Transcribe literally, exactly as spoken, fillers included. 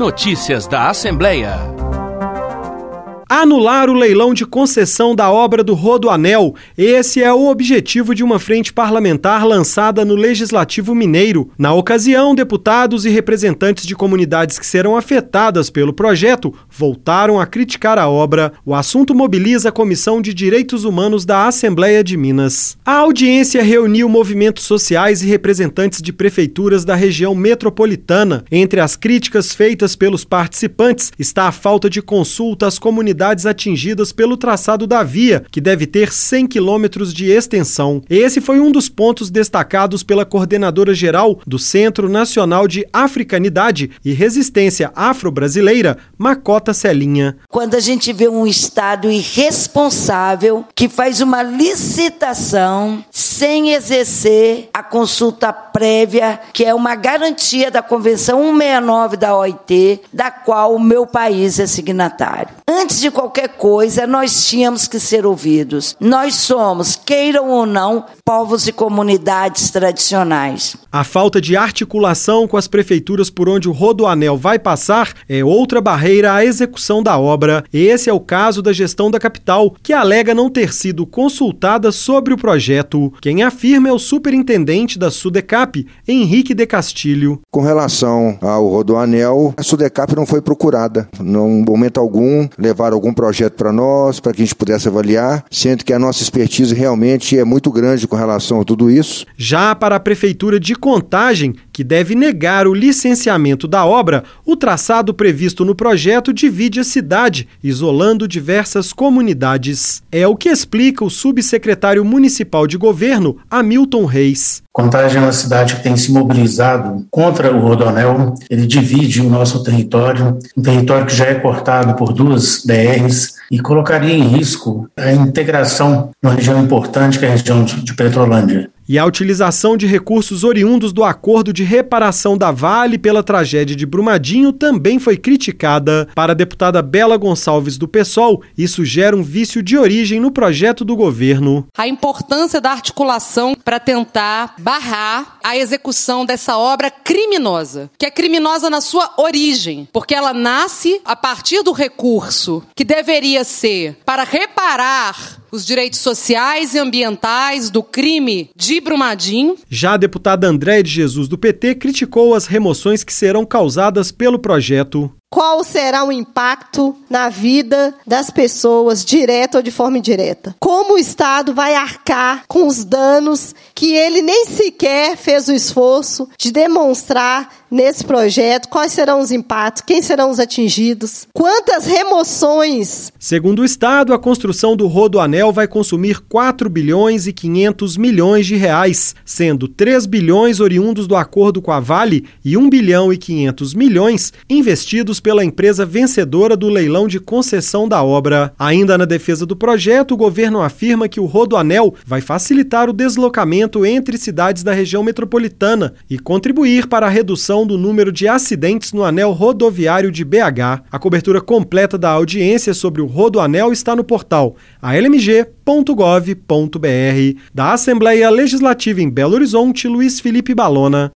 Notícias da Assembleia. Anular o leilão de concessão da obra do Rodoanel. Esse é o objetivo de uma frente parlamentar lançada no Legislativo Mineiro. Na ocasião, deputados e representantes de comunidades que serão afetadas pelo projeto voltaram a criticar a obra. O assunto mobiliza a Comissão de Direitos Humanos da Assembleia de Minas. A audiência reuniu movimentos sociais e representantes de prefeituras da região metropolitana. Entre as críticas feitas pelos participantes está a falta de consulta às comunidades atingidas pelo traçado da via, que deve ter cem quilômetros de extensão. Esse foi um dos pontos destacados pela coordenadora-geral do Centro Nacional de Africanidade e Resistência Afro-Brasileira, Macota Celinha. Quando a gente vê um Estado irresponsável que faz uma licitação sem exercer a consulta prévia, que é uma garantia da Convenção cento e sessenta e nove da O I T, da qual o meu país é signatário. Antes de qualquer coisa, nós tínhamos que ser ouvidos. Nós somos, queiram ou não, povos e comunidades tradicionais. A falta de articulação com as prefeituras por onde o Rodoanel vai passar é outra barreira à execução da obra. Esse é o caso da gestão da capital, que alega não ter sido consultada sobre o projeto. Quem afirma é o superintendente da Sudecap, Henrique de Castilho. Com relação ao Rodoanel, a Sudecap não foi procurada. Em momento algum, levaram algum projeto para nós, para que a gente pudesse avaliar, sendo que a nossa expertise realmente é muito grande com relação a tudo isso. Já para a Prefeitura de Contagem, que deve negar o licenciamento da obra, o traçado previsto no projeto divide a cidade, isolando diversas comunidades. É o que explica o subsecretário municipal de governo, Hamilton Reis. Contagem é uma cidade que tem se mobilizado contra o Rodoanel. Ele divide o nosso território, um território que já é cortado por duas B Rs e colocaria em risco a integração numa região importante que é a região de, de Petrolândia. E a utilização de recursos oriundos do acordo de reparação da Vale pela tragédia de Brumadinho também foi criticada. Para a deputada Bela Gonçalves do PSOL, isso gera um vício de origem no projeto do governo. A importância da articulação para tentar barrar a execução dessa obra criminosa, que é criminosa na sua origem, porque ela nasce a partir do recurso que deveria ser para reparar os direitos sociais e ambientais do crime de Brumadinho. Já a deputada Andréia de Jesus, do P T, criticou as remoções que serão causadas pelo projeto. Qual será o impacto na vida das pessoas, direta ou de forma indireta? Como o Estado vai arcar com os danos que ele nem sequer fez o esforço de demonstrar nesse projeto? Quais serão os impactos? Quem serão os atingidos? Quantas remoções? Segundo o Estado, a construção do Rodoanel vai consumir quatro bilhões e quinhentos milhões de reais, sendo três bilhões oriundos do acordo com a Vale e um bilhão e quinhentos milhões investidos pela empresa vencedora do leilão de concessão da obra. Ainda na defesa do projeto, o governo afirma que o Rodoanel vai facilitar o deslocamento entre cidades da região metropolitana e contribuir para a redução do número de acidentes no anel rodoviário de B H. A cobertura completa da audiência sobre o Rodoanel está no portal a l m g ponto gov ponto b r. Da Assembleia Legislativa em Belo Horizonte, Luiz Felipe Balona.